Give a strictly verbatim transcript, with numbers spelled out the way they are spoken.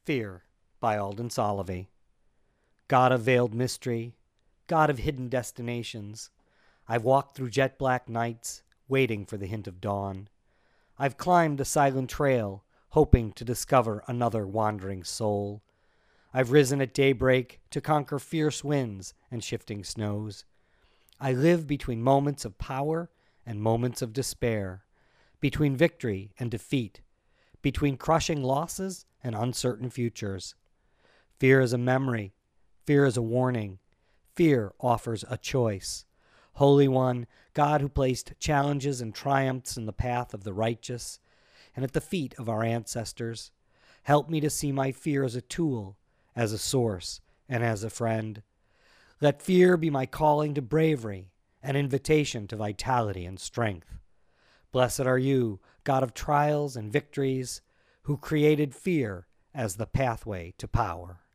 Fear by Alden Solovey. God of veiled mystery, God of hidden destinations, I've walked through jet-black nights, waiting for the hint of dawn. I've climbed the silent trail, hoping to discover another wandering soul. I've risen at daybreak to conquer fierce winds and shifting snows. I live between moments of power and moments of despair, between victory and defeat, between crushing losses and uncertain futures. Fear is a memory. Fear is a warning. Fear offers a choice. Holy One, God who placed challenges and triumphs in the path of the righteous and at the feet of our ancestors, help me to see my fear as a tool, as a source, and as a friend. Let fear be my calling to bravery, an invitation to vitality and strength. Blessed are you, God of trials and victories, who created fear as the pathway to power.